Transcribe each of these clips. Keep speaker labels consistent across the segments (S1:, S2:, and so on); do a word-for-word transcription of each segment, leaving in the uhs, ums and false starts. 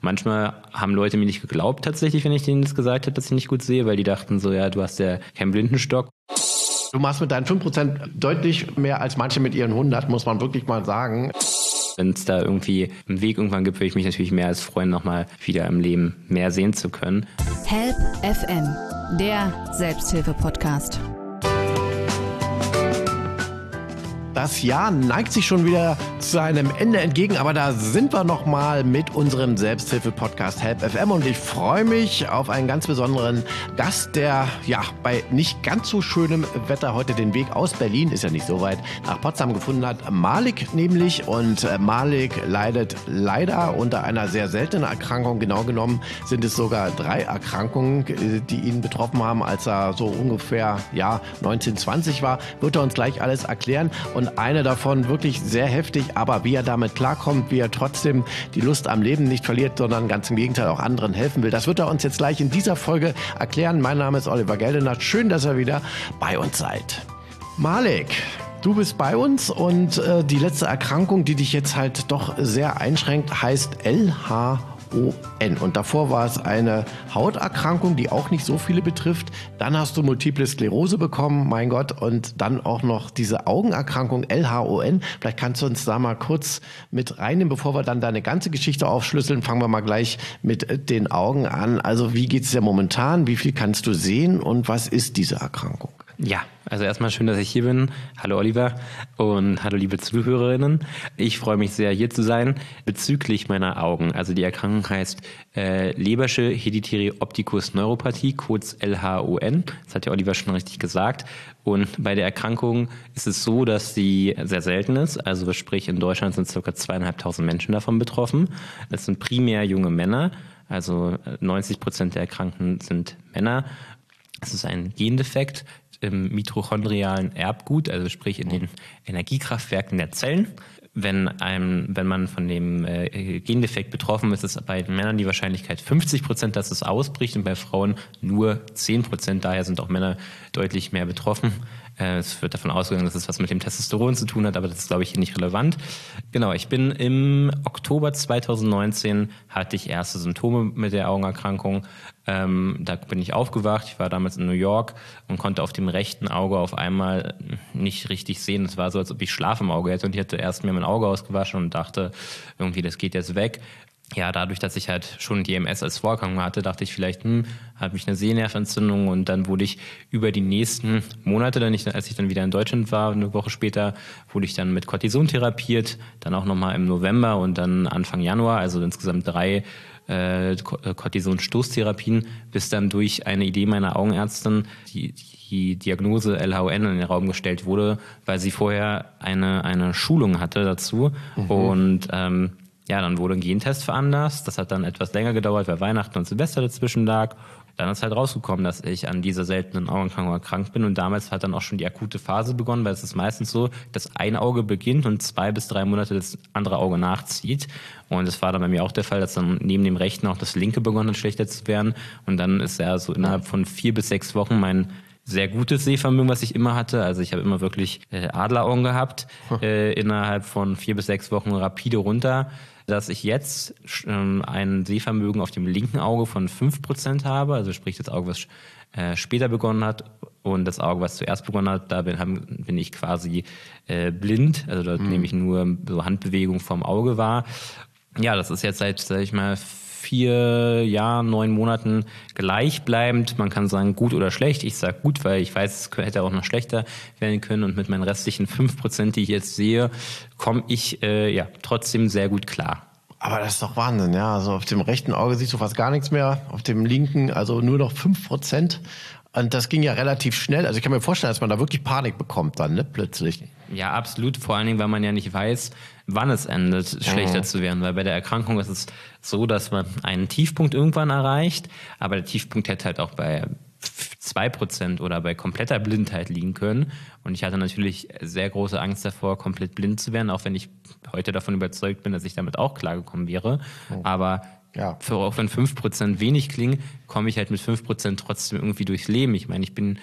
S1: manchmal haben Leute mir nicht geglaubt tatsächlich, wenn ich denen das gesagt habe, dass ich nicht gut sehe, weil die dachten so, ja, du hast ja keinen Blindenstock.
S2: Du machst mit deinen fünf Prozent deutlich mehr als manche mit ihren hundert, muss man wirklich mal sagen.
S1: Wenn es da irgendwie einen Weg irgendwann gibt, würde ich mich natürlich mehr als freuen, nochmal wieder im Leben mehr sehen zu können.
S3: Help F M, der Selbsthilfe-Podcast.
S2: Das Jahr neigt sich schon wieder zu seinem Ende entgegen, aber da sind wir nochmal mit unserem Selbsthilfe-Podcast Help F M und ich freue mich auf einen ganz besonderen Gast, der ja bei nicht ganz so schönem Wetter heute den Weg aus Berlin, ist ja nicht so weit, nach Potsdam gefunden hat. Malik nämlich, und Malik leidet leider unter einer sehr seltenen Erkrankung. Genau genommen sind es sogar drei Erkrankungen, die ihn betroffen haben, als er so ungefähr ja neunzehn, zwanzig war. Wird er uns gleich alles erklären. Und Und eine davon wirklich sehr heftig, aber wie er damit klarkommt, wie er trotzdem die Lust am Leben nicht verliert, sondern ganz im Gegenteil auch anderen helfen will, das wird er uns jetzt gleich in dieser Folge erklären. Mein Name ist Oliver Geldenat. Schön, dass ihr wieder bei uns seid. Malik, du bist bei uns und äh, die letzte Erkrankung, die dich jetzt halt doch sehr einschränkt, heißt L H O N. Und davor war es eine Hauterkrankung, die auch nicht so viele betrifft. Dann hast du Multiple Sklerose bekommen, mein Gott. Und dann auch noch diese Augenerkrankung L H O N. Vielleicht kannst du uns da mal kurz mit reinnehmen, bevor wir dann deine ganze Geschichte aufschlüsseln. Fangen wir mal gleich mit den Augen an. Also wie geht's dir momentan? Wie viel kannst du sehen? Und was ist diese Erkrankung?
S1: Ja, also erstmal schön, dass ich hier bin. Hallo Oliver und hallo liebe Zuhörerinnen. Ich freue mich sehr, hier zu sein bezüglich meiner Augen. Also die Erkrankung heißt äh, Lebersche Hereditary Opticus Neuropathie, kurz L H O N. Das hat ja Oliver schon richtig gesagt. Und bei der Erkrankung ist es so, dass sie sehr selten ist. Also sprich, in Deutschland sind ca. zweieinhalbtausend Menschen davon betroffen. Es sind primär junge Männer. Also neunzig Prozent der Erkrankten sind Männer. Es ist ein Gendefekt im mitochondrialen Erbgut, also sprich in den Energiekraftwerken der Zellen. Wenn einem, wenn man von dem äh, Gendefekt betroffen ist, ist es bei Männern die Wahrscheinlichkeit fünfzig Prozent, dass es ausbricht, und bei Frauen nur zehn Prozent. Daher sind auch Männer deutlich mehr betroffen. Äh, es wird davon ausgegangen, dass es was mit dem Testosteron zu tun hat, aber das ist, glaube ich, hier nicht relevant. Genau, ich bin im Oktober zweitausendneunzehn, hatte ich erste Symptome mit der Augenerkrankung. Ähm, da bin ich aufgewacht. Ich war damals in New York und konnte auf dem rechten Auge auf einmal nicht richtig sehen. Es war so, als ob ich Schlaf im Auge hätte, und ich hatte erst mir mein Auge ausgewaschen und dachte, irgendwie, das geht jetzt weg. Ja, dadurch, dass ich halt schon D M S als Vorerkrankung hatte, dachte ich vielleicht, hm, habe ich eine Sehnerventzündung, und dann wurde ich über die nächsten Monate, dann ich, als ich dann wieder in Deutschland war, eine Woche später, wurde ich dann mit Cortison therapiert, dann auch nochmal im November und dann Anfang Januar, also insgesamt drei äh, Cortison-Stoßtherapien, bis dann durch eine Idee meiner Augenärztin die, die Diagnose L H O N in den Raum gestellt wurde, weil sie vorher eine, eine Schulung hatte dazu. Mhm. Und ähm, ja, dann wurde ein Gentest veranlasst. Das hat dann etwas länger gedauert, weil Weihnachten und Silvester dazwischen lag. Dann ist halt rausgekommen, dass ich an dieser seltenen Augenerkrankung erkrankt bin. Und damals hat dann auch schon die akute Phase begonnen, weil es ist meistens so, dass ein Auge beginnt und zwei bis drei Monate das andere Auge nachzieht. Und es war dann bei mir auch der Fall, dass dann neben dem rechten auch das linke begonnen hat, schlechter zu werden. Und dann ist ja so innerhalb von vier bis sechs Wochen mein sehr gutes Sehvermögen, was ich immer hatte. Also ich habe immer wirklich äh, Adleraugen gehabt, äh, innerhalb von vier bis sechs Wochen rapide runter, dass ich jetzt ähm, ein Sehvermögen auf dem linken Auge von fünf Prozent habe, also sprich das Auge, was äh, später begonnen hat, und das Auge, was zuerst begonnen hat, da bin, haben, bin ich quasi äh, blind, also dort mhm. nehme ich nur so Handbewegung vom Auge wahr. Ja, das ist jetzt seit, sag ich mal, vier Jahren, neun Monaten gleichbleibend. Man kann sagen gut oder schlecht. Ich sage gut, weil ich weiß, es hätte auch noch schlechter werden können. Und mit meinen restlichen fünf Prozent, die ich jetzt sehe, komme ich äh, ja trotzdem sehr gut klar.
S2: Aber das ist doch Wahnsinn, ja. Also auf dem rechten Auge siehst du fast gar nichts mehr. Auf dem linken also nur noch fünf Prozent. Und das ging ja relativ schnell. Also ich kann mir vorstellen, dass man da wirklich Panik bekommt dann, ne, plötzlich.
S1: Ja, absolut. Vor allen Dingen, weil man ja nicht weiß, wann es endet, schlechter mhm. zu werden. Weil bei der Erkrankung ist es so, dass man einen Tiefpunkt irgendwann erreicht. Aber der Tiefpunkt hätte halt auch bei zwei Prozent oder bei kompletter Blindheit liegen können. Und ich hatte natürlich sehr große Angst davor, komplett blind zu werden, auch wenn ich heute davon überzeugt bin, dass ich damit auch klargekommen wäre. Mhm. Aber ja, für, auch wenn fünf Prozent wenig klingen, komme ich halt mit fünf Prozent trotzdem irgendwie durchs Leben. Ich meine, ich bin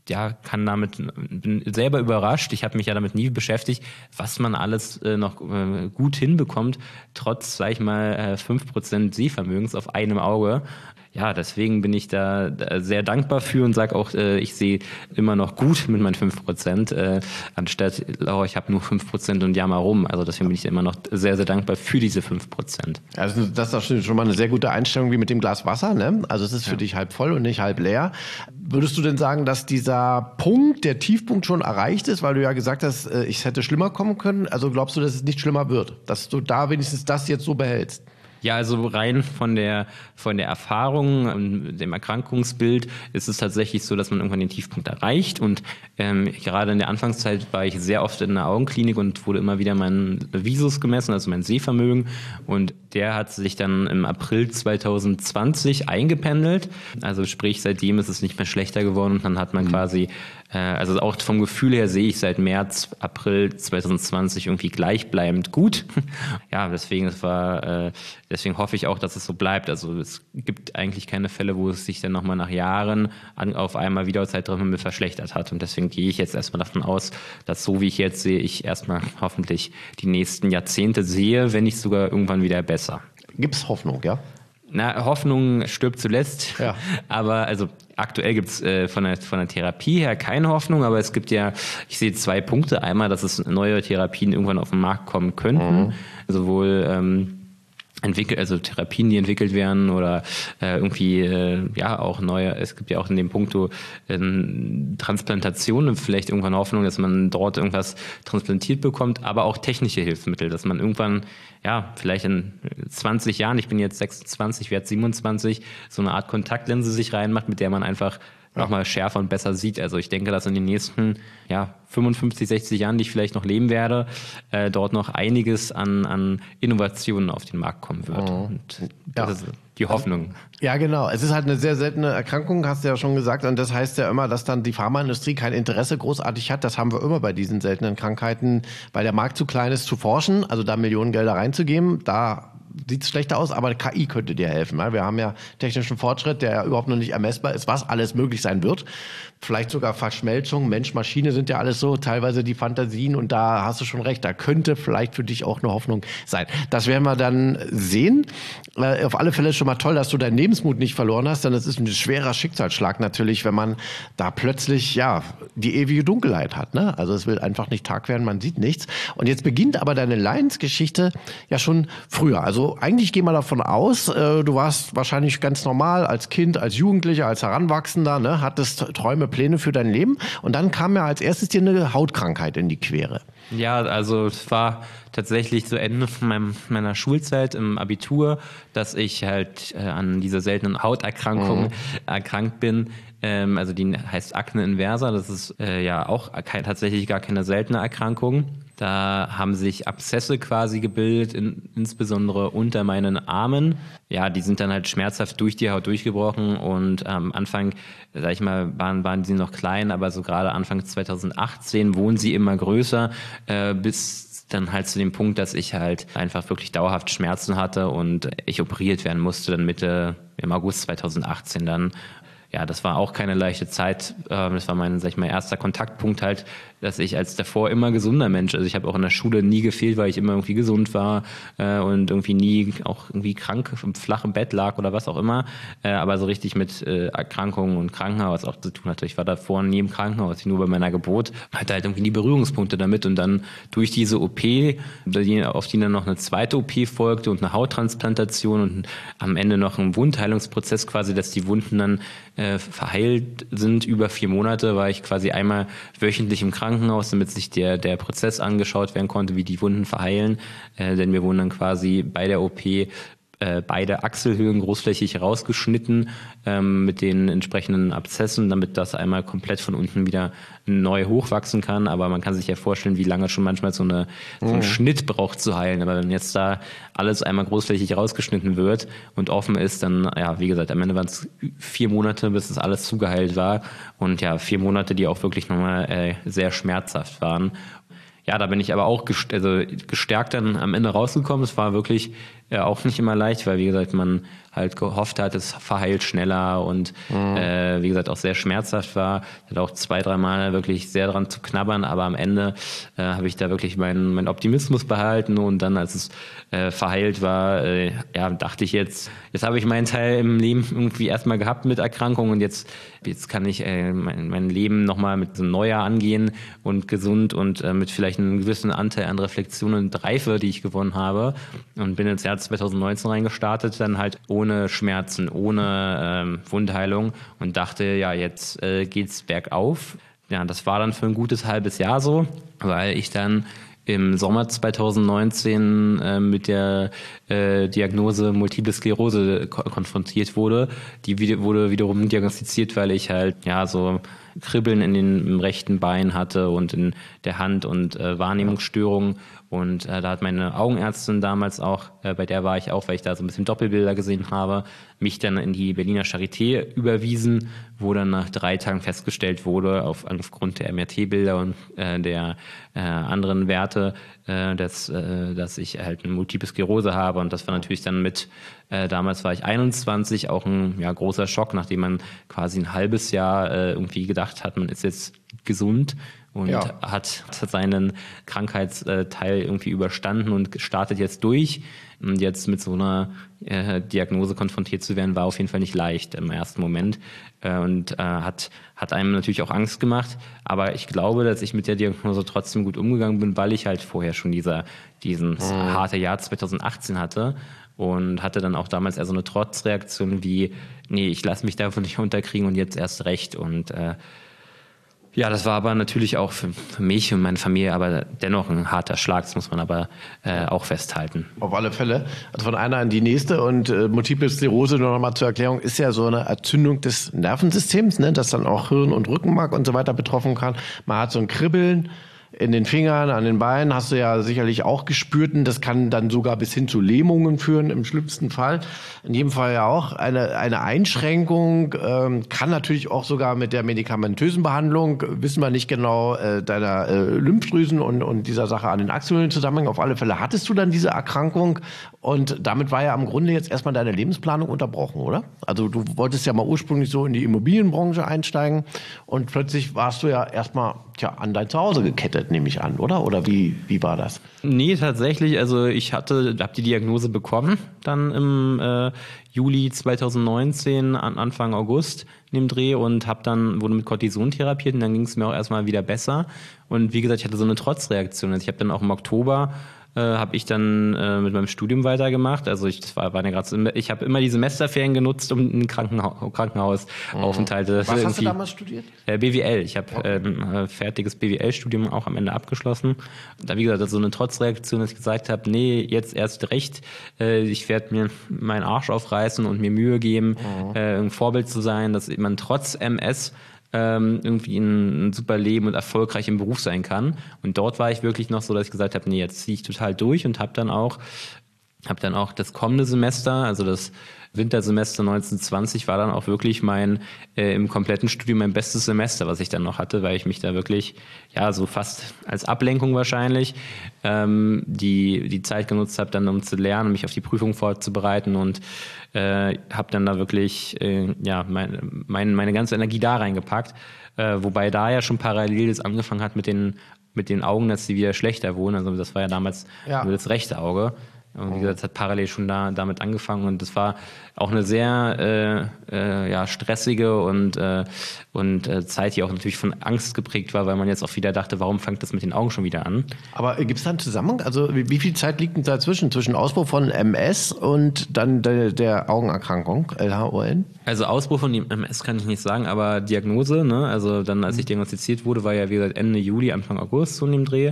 S1: ja, kann damit, bin selber überrascht. Ich habe mich ja damit nie beschäftigt, was man alles äh, noch äh, gut hinbekommt, trotz, sag ich mal, äh, fünf Prozent Sehvermögens auf einem Auge. Ja, deswegen bin ich da sehr dankbar für und sage auch, äh, ich sehe immer noch gut mit meinen fünf Prozent, äh, anstatt, oh, ich habe nur fünf Prozent und jammer rum. Also deswegen bin ich immer noch sehr, sehr dankbar für diese fünf Prozent.
S2: Also das ist schon mal eine sehr gute Einstellung wie mit dem Glas Wasser, ne? Also es ist für ja. dich halb voll und nicht halb leer. Würdest du denn sagen, dass dieser Punkt, der Tiefpunkt schon erreicht ist, weil du ja gesagt hast, äh, es hätte schlimmer kommen können? Also glaubst du, dass es nicht schlimmer wird? Dass du da wenigstens das jetzt so behältst?
S1: Ja, also rein von der von der Erfahrung, dem Erkrankungsbild ist es tatsächlich so, dass man irgendwann den Tiefpunkt erreicht und ähm, gerade in der Anfangszeit war ich sehr oft in der Augenklinik und wurde immer wieder mein Visus gemessen, also mein Sehvermögen und der hat sich dann im April zwanzig zwanzig eingependelt, also sprich seitdem ist es nicht mehr schlechter geworden und dann hat man mhm. quasi also auch vom Gefühl her sehe ich seit März, April zwanzig zwanzig irgendwie gleichbleibend gut. Ja, deswegen es war, deswegen hoffe ich auch, dass es so bleibt. Also es gibt eigentlich keine Fälle, wo es sich dann nochmal nach Jahren auf einmal wieder Zeitraum verschlechtert hat. Und deswegen gehe ich jetzt erstmal davon aus, dass so wie ich jetzt sehe, ich erstmal hoffentlich die nächsten Jahrzehnte sehe, wenn nicht sogar irgendwann wieder besser.
S2: Gibt's Hoffnung, ja?
S1: Na, Hoffnung stirbt zuletzt, ja. Aber also aktuell gibt's äh, von der von der Therapie her keine Hoffnung, aber es gibt ja, ich sehe zwei Punkte. Einmal, dass es neue Therapien irgendwann auf den Markt kommen könnten, mhm. sowohl ähm, entwickelt, also Therapien, die entwickelt werden oder äh, irgendwie äh, ja auch neue, es gibt ja auch in dem Punkt äh, Transplantationen, vielleicht irgendwann Hoffnung, dass man dort irgendwas transplantiert bekommt, aber auch technische Hilfsmittel, dass man irgendwann, ja, vielleicht in zwanzig Jahren, ich bin jetzt sechsundzwanzig, werde siebenundzwanzig, so eine Art Kontaktlinse sich reinmacht, mit der man einfach ja. nochmal schärfer und besser sieht. Also ich denke, dass in den nächsten ja, fünfundfünfzig, sechzig Jahren, die ich vielleicht noch leben werde, äh, dort noch einiges an, an Innovationen auf den Markt kommen wird. Oh. Und das ja. ist die Hoffnung.
S2: Ja, genau. Es ist halt eine sehr seltene Erkrankung, hast du ja schon gesagt. Und das heißt ja immer, dass dann die Pharmaindustrie kein Interesse großartig hat. Das haben wir immer bei diesen seltenen Krankheiten, weil der Markt zu klein ist, zu forschen, also da Millionen Gelder reinzugeben. Da sieht es schlechter aus, aber K I könnte dir helfen. Wir haben ja technischen Fortschritt, der ja überhaupt noch nicht ermessbar ist, was alles möglich sein wird. Vielleicht sogar Verschmelzung, Mensch, Maschine sind ja alles so, teilweise die Fantasien und da hast du schon recht, da könnte vielleicht für dich auch eine Hoffnung sein. Das werden wir dann sehen. Äh, auf alle Fälle ist schon mal toll, dass du deinen Lebensmut nicht verloren hast, denn es ist ein schwerer Schicksalsschlag natürlich, wenn man da plötzlich, ja, die ewige Dunkelheit hat, ne? Also es will einfach nicht Tag werden, man sieht nichts. Und jetzt beginnt aber deine Leidensgeschichte ja schon früher. Also eigentlich gehen wir davon aus, äh, du warst wahrscheinlich ganz normal als Kind, als Jugendlicher, als Heranwachsender, ne? Hattest Träume, Pläne für dein Leben und dann kam ja als erstes dir eine Hautkrankheit in die Quere.
S1: Ja, also es war tatsächlich zu Ende von meinem, meiner Schulzeit im Abitur, dass ich halt äh, an dieser seltenen Hauterkrankung mhm. erkrankt bin. Ähm, also die heißt Akne inversa, das ist äh, ja auch kein, tatsächlich gar keine seltene Erkrankung. Da haben sich Abszesse quasi gebildet, in, insbesondere unter meinen Armen. Ja, die sind dann halt schmerzhaft durch die Haut durchgebrochen und am ähm, Anfang, sag ich mal, waren, waren die noch klein, aber so gerade Anfang zwanzig achtzehn wurden sie immer größer, äh, bis dann halt zu dem Punkt, dass ich halt einfach wirklich dauerhaft Schmerzen hatte und ich operiert werden musste, dann Mitte, im August zwanzig achtzehn dann. Ja, das war auch keine leichte Zeit. Das war mein, sag ich mal, erster Kontaktpunkt halt, dass ich als davor immer gesunder Mensch, also ich habe auch in der Schule nie gefehlt, weil ich immer irgendwie gesund war äh, und irgendwie nie auch irgendwie krank im flachen Bett lag oder was auch immer. Äh, aber so richtig mit äh, Erkrankungen und Krankenhaus auch zu tun hatte. Ich war davor nie im Krankenhaus, nur bei meiner Geburt, hatte halt irgendwie nie Berührungspunkte damit und dann durch diese O P, auf die dann noch eine zweite O P folgte und eine Hauttransplantation und am Ende noch ein Wundheilungsprozess quasi, dass die Wunden dann äh, verheilt sind über vier Monate, war ich quasi einmal wöchentlich im Krankenhaus, damit sich der der Prozess angeschaut werden konnte, wie die Wunden verheilen, äh, denn wir wurden dann quasi bei der O P äh, beide Achselhöhlen großflächig rausgeschnitten ähm, mit den entsprechenden Abszessen, damit das einmal komplett von unten wieder neu hochwachsen kann. Aber man kann sich ja vorstellen, wie lange schon manchmal so, eine, so ein mhm. Schnitt braucht zu heilen. Aber wenn jetzt da alles einmal großflächig rausgeschnitten wird und offen ist, dann, ja, wie gesagt, am Ende waren es vier Monate, bis das alles zugeheilt war. Und ja, vier Monate, die auch wirklich nochmal äh, sehr schmerzhaft waren. Ja, da bin ich aber auch gest- also gestärkt dann am Ende rausgekommen. Es war wirklich ja auch nicht immer leicht, weil wie gesagt, man halt gehofft hat, es verheilt schneller und mhm. äh, wie gesagt auch sehr schmerzhaft war. Ich hatte auch zwei, drei Mal wirklich sehr dran zu knabbern, aber am Ende äh, habe ich da wirklich meinen mein Optimismus behalten und dann, als es äh, verheilt war, äh, ja, dachte ich jetzt, jetzt habe ich meinen Teil im Leben irgendwie erstmal gehabt mit Erkrankungen und jetzt, jetzt kann ich äh, mein, mein Leben nochmal mit so einem Neujahr angehen und gesund und äh, mit vielleicht einem gewissen Anteil an Reflexion und Reife, die ich gewonnen habe, und bin ins Jahr zwanzig neunzehn reingestartet, dann halt ohne Schmerzen, ohne ähm, Wundheilung und dachte, ja, jetzt äh, geht's bergauf. Ja, das war dann für ein gutes halbes Jahr so, weil ich dann im Sommer zwanzig neunzehn äh, mit der äh, Diagnose Multiple Sklerose ko- konfrontiert wurde. Die wieder, wurde wiederum diagnostiziert, weil ich halt ja so Kribbeln in den, im rechten Bein hatte und in der Hand und äh, Wahrnehmungsstörungen. Und äh, da hat meine Augenärztin damals auch, äh, bei der war ich auch, weil ich da so ein bisschen Doppelbilder gesehen habe, mich dann in die Berliner Charité überwiesen, wo dann nach drei Tagen festgestellt wurde, auf, aufgrund der M R T-Bilder und äh, der äh, anderen Werte, äh, dass, äh, dass ich halt eine Multiple Sklerose habe. Und das war natürlich dann mit, äh, damals war ich einundzwanzig, auch ein ja, großer Schock, nachdem man quasi ein halbes Jahr äh, irgendwie gedacht hat, man ist jetzt gesund. Und ja. hat, hat seinen Krankheitsteil irgendwie überstanden und startet jetzt durch. Und jetzt mit so einer äh, Diagnose konfrontiert zu werden, war auf jeden Fall nicht leicht im ersten Moment. Äh, und äh, hat, hat einem natürlich auch Angst gemacht. Aber ich glaube, dass ich mit der Diagnose trotzdem gut umgegangen bin, weil ich halt vorher schon dieser, diesen mhm. harte Jahr zwanzig achtzehn hatte. Und hatte dann auch damals eher so eine Trotzreaktion wie, nee, ich lasse mich davon nicht unterkriegen und jetzt erst recht. Und äh, ja, das war aber natürlich auch für, für mich und meine Familie aber dennoch ein harter Schlag, das muss man aber äh, auch festhalten.
S2: Auf alle Fälle. Also von einer in die nächste und äh, Multiple Sklerose, nur noch mal zur Erklärung, ist ja so eine Entzündung des Nervensystems, ne, das dann auch Hirn und Rückenmark und so weiter betroffen kann. Man hat so ein Kribbeln in den Fingern, an den Beinen, hast du ja sicherlich auch gespürt, und das kann dann sogar bis hin zu Lähmungen führen, im schlimmsten Fall. In jedem Fall ja auch. Eine, eine Einschränkung ähm, kann natürlich auch sogar mit der medikamentösen Behandlung, wissen wir nicht genau, äh, deiner äh, Lymphdrüsen und, und dieser Sache an den Achselhöhlen zusammenhängen. Auf alle Fälle hattest du dann diese Erkrankung und damit war ja im Grunde jetzt erstmal deine Lebensplanung unterbrochen, oder? Also du wolltest ja mal ursprünglich so in die Immobilienbranche einsteigen und plötzlich warst du ja erstmal tja, an dein Zuhause gekettet, nehme ich an, oder? Oder wie, wie war das?
S1: Nee, tatsächlich. Also ich hatte, habe die Diagnose bekommen, dann im äh, Juli zwanzig neunzehn, an Anfang August in dem Dreh, und habe dann, wurde mit Cortison therapiert und dann ging es mir auch erstmal wieder besser. Und wie gesagt, ich hatte so eine Trotzreaktion. Also ich habe dann auch im Oktober äh, habe ich dann äh, mit meinem Studium weitergemacht. Also ich das war, war ja gerade, ich habe immer die Semesterferien genutzt, um in Krankenha- Krankenhausaufenthalte.
S2: Mhm. Was hast du damals studiert?
S1: Äh, B W L. Ich habe okay. äh, ein fertiges B W L-Studium auch am Ende abgeschlossen. Da wie gesagt, so eine Trotzreaktion, dass ich gesagt habe, nee, jetzt erst recht. Äh, ich werde mir meinen Arsch aufreißen und mir Mühe geben, mhm. äh, ein Vorbild zu sein, dass man trotz M S ähm, irgendwie ein, ein super Leben und erfolgreich im Beruf sein kann. Und dort war ich wirklich noch so, dass ich gesagt habe, nee, jetzt ziehe ich total durch, und habe dann auch habe dann auch das kommende Semester, also das Wintersemester neunzehn zwanzig, war dann auch wirklich mein äh, im kompletten Studium mein bestes Semester, was ich dann noch hatte, weil ich mich da wirklich, ja, so fast als Ablenkung wahrscheinlich ähm, die die Zeit genutzt habe, dann um zu lernen, mich auf die Prüfung vorzubereiten, und äh, habe dann da wirklich äh, ja meine, meine meine ganze Energie da reingepackt, äh, wobei da ja schon parallel das angefangen hat mit den mit den Augen, dass sie wieder schlechter wurden. Also das war ja damals ja. nur das rechte Auge. Und wie gesagt, es hat parallel schon da damit angefangen, und das war auch eine sehr äh, äh, ja, stressige und, äh, und äh, Zeit, die auch natürlich von Angst geprägt war, weil man jetzt auch wieder dachte, warum fängt das mit den Augen schon wieder an? Aber
S2: äh, gibt es da einen Zusammenhang? Also wie, wie viel Zeit liegt denn dazwischen, zwischen Ausbruch von M S und dann de, der Augenerkrankung, L H O N?
S1: Also Ausbruch von M S kann ich nicht sagen, aber Diagnose, ne? Also dann, als ich diagnostiziert wurde, war ja wie gesagt Ende Juli, Anfang August so in dem Dreh,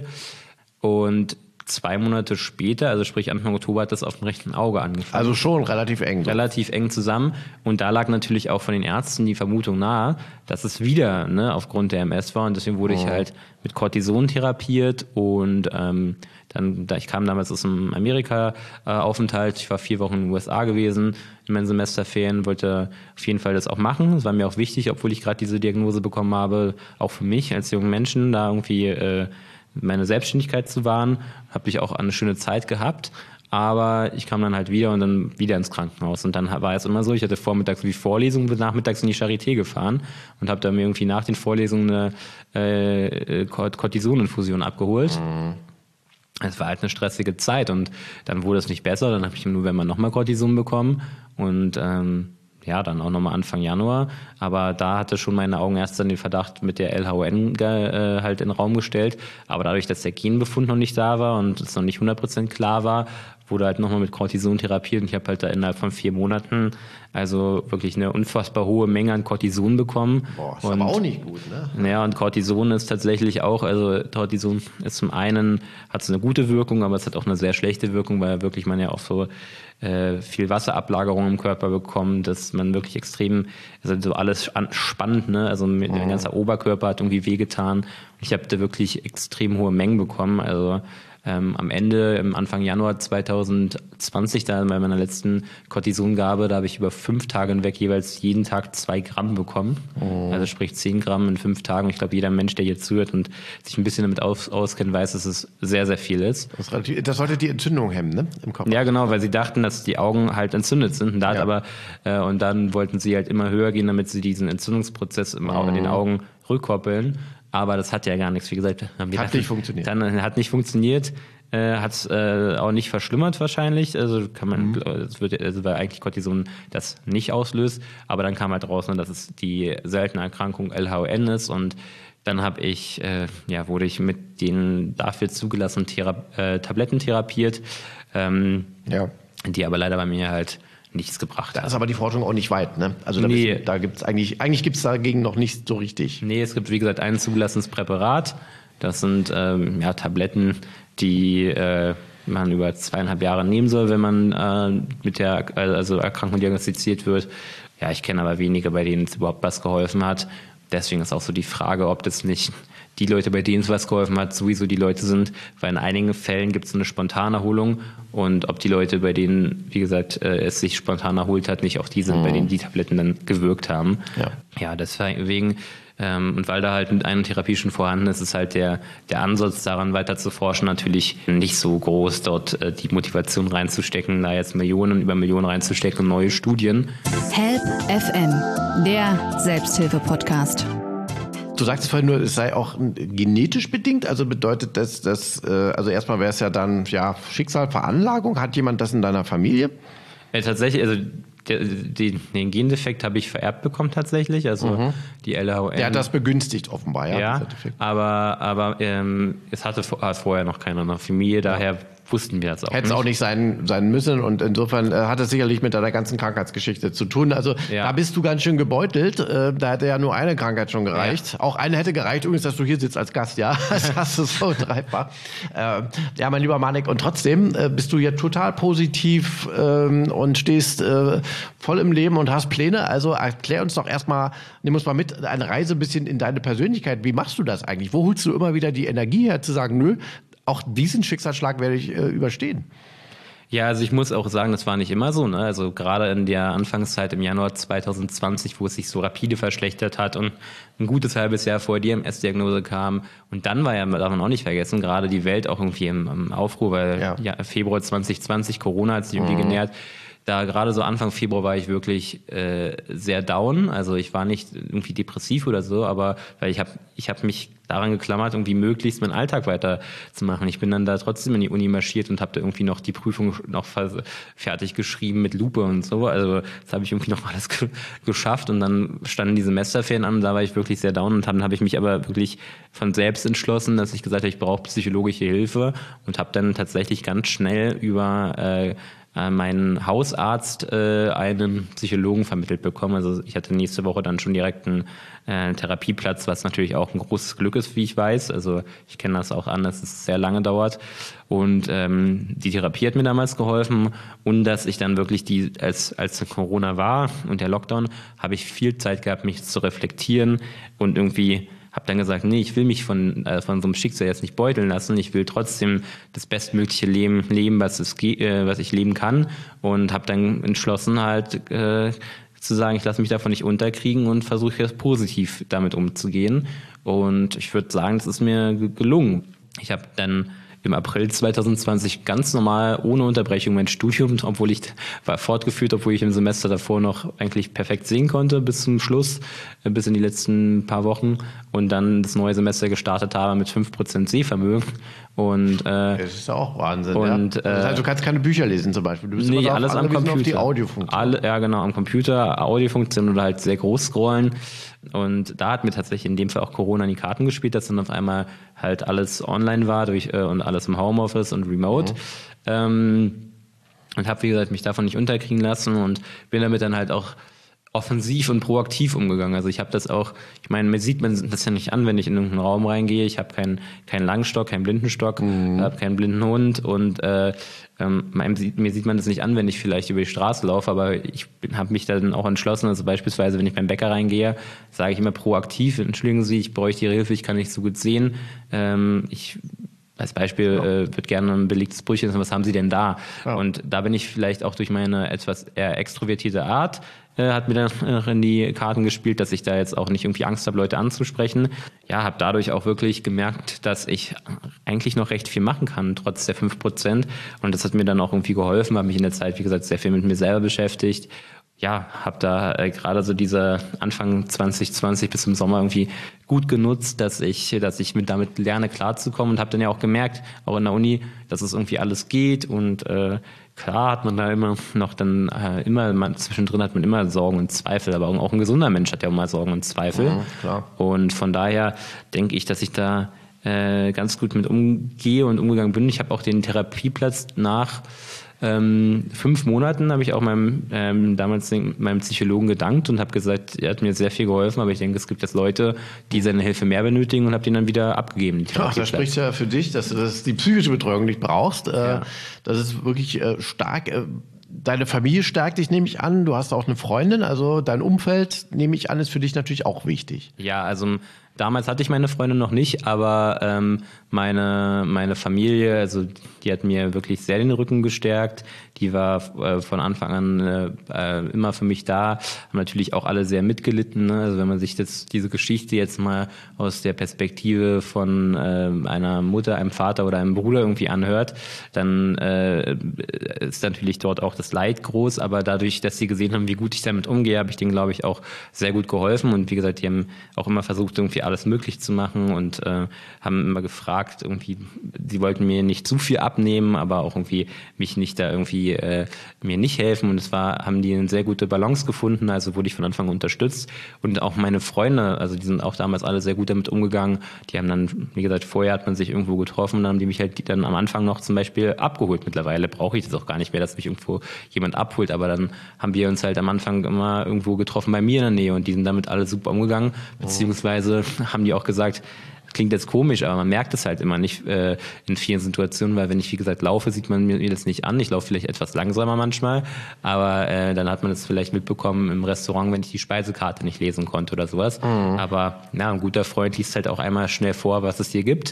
S1: und zwei Monate später, also sprich Anfang Oktober, hat das auf dem rechten Auge angefangen.
S2: Also schon relativ eng. So.
S1: Relativ eng zusammen. Und da lag natürlich auch von den Ärzten die Vermutung nahe, dass es wieder ne, aufgrund der M S war. Und deswegen wurde oh. ich halt mit Cortison therapiert. Und ähm, dann, da ich kam damals aus einem Amerika-Aufenthalt, ich war vier Wochen in den U S A gewesen, in meinen Semesterferien, wollte auf jeden Fall das auch machen. Das war mir auch wichtig, obwohl ich gerade diese Diagnose bekommen habe, auch für mich als jungen Menschen, da irgendwie äh, meine Selbstständigkeit zu wahren, habe ich auch eine schöne Zeit gehabt. Aber ich kam dann halt wieder und dann wieder ins Krankenhaus. Und dann war es immer so, ich hatte vormittags wie Vorlesungen, bin nachmittags in die Charité gefahren und habe dann mir irgendwie nach den Vorlesungen eine äh, Cortisoninfusion abgeholt. Mhm. Es war halt eine stressige Zeit und dann wurde es nicht besser. Dann habe ich im November nochmal Cortison bekommen und ähm, ja, dann auch nochmal Anfang Januar. Aber da hatte schon meine Augenärztin den Verdacht mit der L H O N äh, halt in den Raum gestellt. Aber dadurch, dass der Genbefund noch nicht da war und es noch nicht hundert Prozent klar war, wurde halt nochmal mit Cortison therapiert. Und ich habe halt da innerhalb von vier Monaten also wirklich eine unfassbar hohe Menge an Cortison bekommen.
S2: Boah, ist
S1: und,
S2: aber auch nicht gut, ne?
S1: Ja, und Cortison ist tatsächlich auch, also Cortison ist zum einen, hat es eine gute Wirkung, aber es hat auch eine sehr schlechte Wirkung, weil wirklich man ja auch so äh, viel Wasserablagerung im Körper bekommt, dass man wirklich extrem, also so alles spannend, ne? Also mein mhm. ganzer Oberkörper hat irgendwie wehgetan. Ich habe da wirklich extrem hohe Mengen bekommen, also Ähm, am Ende, im Anfang Januar zwanzig zwanzig, da bei meiner letzten Cortisongabe, da habe ich über fünf Tage hinweg jeweils jeden Tag zwei Gramm bekommen. Oh. Also sprich zehn Gramm in fünf Tagen. Ich glaube, jeder Mensch, der hier zuhört und sich ein bisschen damit aus, auskennt, weiß, dass es sehr, sehr viel ist.
S2: Das, relativ, das sollte die Entzündung hemmen, ne? Im Kopf.
S1: Ja, genau, weil sie dachten, dass die Augen halt entzündet sind. Und, da ja. aber, äh, und dann wollten sie halt immer höher gehen, damit sie diesen Entzündungsprozess im Auge, in den Augen rückkoppeln. Aber das hat ja gar nichts, wie gesagt. Haben wir
S2: hat
S1: dachten,
S2: nicht funktioniert.
S1: Dann hat nicht funktioniert, äh, hat äh, auch nicht verschlimmert wahrscheinlich. Also kann man, mhm. es wird, also weil eigentlich Cortison das nicht auslöst. Aber dann kam halt raus, dass es die seltene Erkrankung L H O N ist und dann habe ich, äh, ja, wurde ich mit den dafür zugelassenen Thera- äh, Tabletten therapiert, ähm, ja. die aber leider bei mir halt nichts gebracht hat.
S2: Da ist aber die Forschung auch nicht weit, ne? Also da,
S1: nee.
S2: da gibt's eigentlich, eigentlich gibt's dagegen noch nicht so richtig.
S1: Nee, es gibt wie gesagt ein zugelassenes Präparat. Das sind ähm, ja, Tabletten, die äh, man über zweieinhalb Jahre nehmen soll, wenn man äh, mit der also Erkrankung diagnostiziert wird. Ja, ich kenne aber wenige, bei denen es überhaupt was geholfen hat. Deswegen ist auch so die Frage, ob das nicht die Leute, bei denen es was geholfen hat, sowieso die Leute sind, weil in einigen Fällen gibt es eine Spontanerholung und ob die Leute, bei denen, wie gesagt, es sich spontan erholt hat, nicht auch die sind, mhm. bei denen die Tabletten dann gewirkt haben. Ja, ja deswegen, ähm, und weil da halt eine Therapie schon vorhanden ist, ist halt der, der Ansatz daran weiter zu forschen natürlich nicht so groß, dort äh, die Motivation reinzustecken, da jetzt Millionen über Millionen reinzustecken und neue Studien.
S3: Help F M, der Selbsthilfe-Podcast.
S2: Du sagst vorhin nur, es sei auch genetisch bedingt, also bedeutet das, dass, also erstmal wäre es ja dann, ja, Schicksal, Veranlagung, hat jemand das in deiner Familie?
S1: Ja, tatsächlich, also der, die, den Gendefekt habe ich vererbt bekommen tatsächlich, also mhm. die L H O N.
S2: Der hat das begünstigt offenbar, ja.
S1: Ja, aber, aber ähm, es hatte vorher noch keiner in der Familie, daher ja. wussten wir das auch
S2: Hätte es auch nicht sein, sein müssen und insofern äh, hat es sicherlich mit deiner ganzen Krankheitsgeschichte zu tun. Also ja. da bist du ganz schön gebeutelt. Äh, da hätte ja nur eine Krankheit schon gereicht. Ja. Auch eine hätte gereicht, übrigens, dass du hier sitzt als Gast, ja. Das hast du so dreifach. Äh, ja, mein lieber Manek, und trotzdem äh, bist du hier total positiv ähm, und stehst äh, voll im Leben und hast Pläne. Also erklär uns doch erstmal, nimm uns mal mit, eine Reise ein bisschen in deine Persönlichkeit. Wie machst du das eigentlich? Wo holst du immer wieder die Energie her, zu sagen, nö, auch diesen Schicksalsschlag werde ich äh, überstehen?
S1: Ja, also ich muss auch sagen, das war nicht immer so, ne? Also gerade in der Anfangszeit im Januar zwanzig zwanzig, wo es sich so rapide verschlechtert hat und ein gutes halbes Jahr vor die M S-Diagnose kam. Und dann war ja, darf man auch nicht vergessen, gerade die Welt auch irgendwie im, im Aufruhr, weil ja. Ja, Februar zwanzig zwanzig, Corona hat sich irgendwie mhm. genährt. Da gerade so Anfang Februar war ich wirklich äh, sehr down. Also ich war nicht irgendwie depressiv oder so, aber weil ich habe ich hab mich daran geklammert, irgendwie möglichst meinen Alltag weiterzumachen. Ich bin dann da trotzdem in die Uni marschiert und habe da irgendwie noch die Prüfung noch fertig geschrieben mit Lupe und so. Also das habe ich irgendwie noch alles ge- geschafft und dann standen die Semesterferien an und da war ich wirklich sehr down und dann habe ich mich aber wirklich von selbst entschlossen, dass ich gesagt habe, ich brauche psychologische Hilfe und habe dann tatsächlich ganz schnell über äh, meinen Hausarzt äh, einen Psychologen vermittelt bekommen. Also ich hatte nächste Woche dann schon direkt einen äh, Therapieplatz, was natürlich auch ein großes Glück ist, wie ich weiß. Also ich kenne das auch an, dass es sehr lange dauert. Und ähm, die Therapie hat mir damals geholfen und dass ich dann wirklich die, als als Corona war und der Lockdown, habe ich viel Zeit gehabt, mich zu reflektieren und irgendwie habe dann gesagt, nee, ich will mich von äh, von so einem Schicksal jetzt nicht beuteln lassen. Ich will trotzdem das bestmögliche Leben leben, was es ge- äh, was ich leben kann. Und habe dann entschlossen, halt äh, zu sagen, ich lasse mich davon nicht unterkriegen und versuche jetzt positiv damit umzugehen. Und ich würde sagen, das ist mir g- gelungen. Ich habe dann im April zwanzig zwanzig ganz normal, ohne Unterbrechung mein Studium, obwohl ich war fortgeführt, obwohl ich im Semester davor noch eigentlich perfekt sehen konnte bis zum Schluss, bis in die letzten paar Wochen und dann das neue Semester gestartet habe mit fünf Prozent Sehvermögen. Und, äh,
S2: das ist ja auch Wahnsinn.
S1: Und,
S2: ja. Das heißt, du kannst keine Bücher lesen zum Beispiel. Du bist
S1: nee,
S2: immer
S1: alles am Computer.
S2: Auf die Audiofunktion.
S1: Alle, ja, genau, am Computer, Audiofunktion oder halt sehr groß scrollen. Und da hat mir tatsächlich in dem Fall auch Corona in die Karten gespielt, dass dann auf einmal halt alles online war durch, äh, und alles im Homeoffice und remote. Mhm. Ähm, und habe, wie gesagt, mich davon nicht unterkriegen lassen und bin damit dann halt auch offensiv und proaktiv umgegangen. Also ich habe das auch, ich meine, mir sieht man das ja nicht an, wenn ich in irgendeinen Raum reingehe. Ich habe keinen keinen Langstock, keinen Blindenstock, mhm. habe keinen blinden Hund und äh, ähm, mir sieht man das nicht an, wenn ich vielleicht über die Straße laufe, aber ich habe mich dann auch entschlossen, also beispielsweise, wenn ich beim Bäcker reingehe, sage ich immer proaktiv, entschuldigen Sie, ich bräuchte Ihre Hilfe, ich kann nicht so gut sehen. Ähm, ich Als Beispiel ja. äh, wird gerne ein belegtes Brötchen, was haben Sie denn da? Ja. Und da bin ich vielleicht auch durch meine etwas eher extrovertierte Art, äh, hat mir dann noch in die Karten gespielt, dass ich da jetzt auch nicht irgendwie Angst habe, Leute anzusprechen. Ja, habe dadurch auch wirklich gemerkt, dass ich eigentlich noch recht viel machen kann, trotz der fünf Prozent. Und das hat mir dann auch irgendwie geholfen, habe mich in der Zeit, wie gesagt, sehr viel mit mir selber beschäftigt. Ja, habe da äh, gerade so diese Anfang zwanzig zwanzig bis zum Sommer irgendwie gut genutzt, dass ich, dass ich mit damit lerne klarzukommen und habe dann ja auch gemerkt, auch in der Uni, dass es irgendwie alles geht und äh, klar hat man da immer noch dann äh, immer man, zwischendrin hat man immer Sorgen und Zweifel, aber auch ein gesunder Mensch hat ja auch mal Sorgen und Zweifel.
S2: Ja, klar.
S1: Und von daher denke ich, dass ich da äh, ganz gut mit umgehe und umgegangen bin. Ich habe auch den Therapieplatz nach Ähm, fünf Monaten habe ich auch meinem ähm, damals meinem Psychologen gedankt und habe gesagt, er hat mir sehr viel geholfen, aber ich denke, es gibt jetzt Leute, die seine Hilfe mehr benötigen und habe den dann wieder abgegeben.
S2: Ach, da spricht ja für dich, dass du das die psychische Betreuung nicht brauchst. Ja. Äh, das ist wirklich äh, stark. Äh, Deine Familie stärkt dich, nehme ich an. Du hast auch eine Freundin, also dein Umfeld, nehme ich an, ist für dich natürlich auch wichtig.
S1: Ja, also damals hatte ich meine Freundin noch nicht, aber ähm, meine, meine Familie, also die hat mir wirklich sehr den Rücken gestärkt. Die war äh, von Anfang an äh, immer für mich da. Haben natürlich auch alle sehr mitgelitten. Ne? Also wenn man sich das, diese Geschichte jetzt mal aus der Perspektive von äh, einer Mutter, einem Vater oder einem Bruder irgendwie anhört, dann äh, ist natürlich dort auch das Leid groß. Aber dadurch, dass sie gesehen haben, wie gut ich damit umgehe, habe ich denen, glaube ich, auch sehr gut geholfen. Und wie gesagt, die haben auch immer versucht, irgendwie alles möglich zu machen und äh, haben immer gefragt, irgendwie, sie wollten mir nicht zu viel abnehmen, aber auch irgendwie mich nicht da irgendwie äh, mir nicht helfen und es war, haben die eine sehr gute Balance gefunden, also wurde ich von Anfang an unterstützt und auch meine Freunde, also die sind auch damals alle sehr gut damit umgegangen, die haben dann, wie gesagt, vorher hat man sich irgendwo getroffen und dann haben die mich halt dann am Anfang noch zum Beispiel abgeholt. Mittlerweile brauche ich das auch gar nicht mehr, dass mich irgendwo jemand abholt, aber dann haben wir uns halt am Anfang immer irgendwo getroffen bei mir in der Nähe und die sind damit alle super umgegangen, beziehungsweise haben die auch gesagt, klingt jetzt komisch, aber man merkt es halt immer nicht äh, in vielen Situationen, weil wenn ich, wie gesagt, laufe, sieht man mir das nicht an. Ich laufe vielleicht etwas langsamer manchmal, aber äh, dann hat man es vielleicht mitbekommen im Restaurant, wenn ich die Speisekarte nicht lesen konnte oder sowas. Mhm. Aber ja, ein guter Freund liest halt auch einmal schnell vor, was es hier gibt.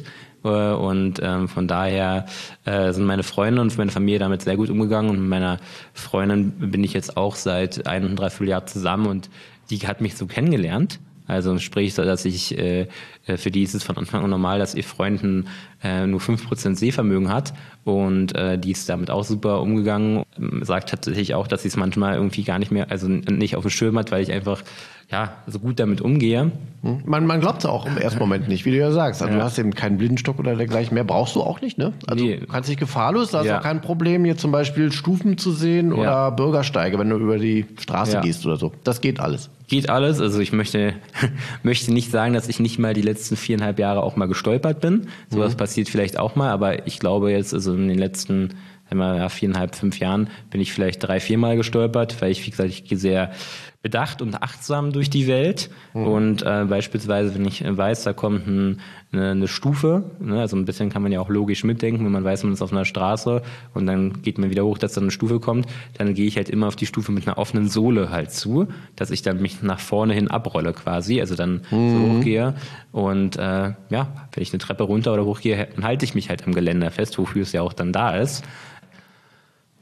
S1: Und ähm, von daher äh, sind meine Freunde und meine Familie damit sehr gut umgegangen. Und mit meiner Freundin bin ich jetzt auch seit ein und dreiviertel Jahr zusammen und die hat mich so kennengelernt. Also sprich, dass ich, äh, für die ist es von Anfang an normal, dass ihr Freund äh, nur fünf Prozent Sehvermögen hat und äh, die ist damit auch super umgegangen. Sagt tatsächlich auch, dass sie es manchmal irgendwie gar nicht mehr, also nicht auf dem Schirm hat, weil ich einfach ja so gut damit umgehe.
S2: Man, man glaubt es auch im ersten Moment nicht, wie du ja sagst. Also ja. Du hast eben keinen Blindenstock oder dergleichen mehr, brauchst du auch nicht, ne? Also nee. Du kannst dich gefahrlos, da hast ja. auch kein Problem, hier zum Beispiel Stufen zu sehen ja. oder Bürgersteige, wenn du über die Straße ja. gehst oder so. Das geht alles.
S1: Geht alles. Also ich möchte, möchte nicht sagen, dass ich nicht mal die letzten viereinhalb Jahre auch mal gestolpert bin. Sowas mhm. passiert vielleicht auch mal, aber ich glaube jetzt, also in den letzten einmal ja, viereinhalb, fünf Jahren bin ich vielleicht drei, viermal gestolpert, weil ich, wie gesagt, ich gehe sehr bedacht und achtsam durch die Welt. Mhm. Und äh, beispielsweise, wenn ich weiß, da kommt ein, eine, eine Stufe, ne, also ein bisschen kann man ja auch logisch mitdenken, wenn man weiß, man ist auf einer Straße und dann geht man wieder hoch, dass da eine Stufe kommt, dann gehe ich halt immer auf die Stufe mit einer offenen Sohle halt zu, dass ich dann mich nach vorne hin abrolle quasi, also dann mhm. so hochgehe. Und äh, ja, wenn ich eine Treppe runter oder hochgehe, dann halte ich mich halt am Geländer fest, wofür es ja auch dann da ist.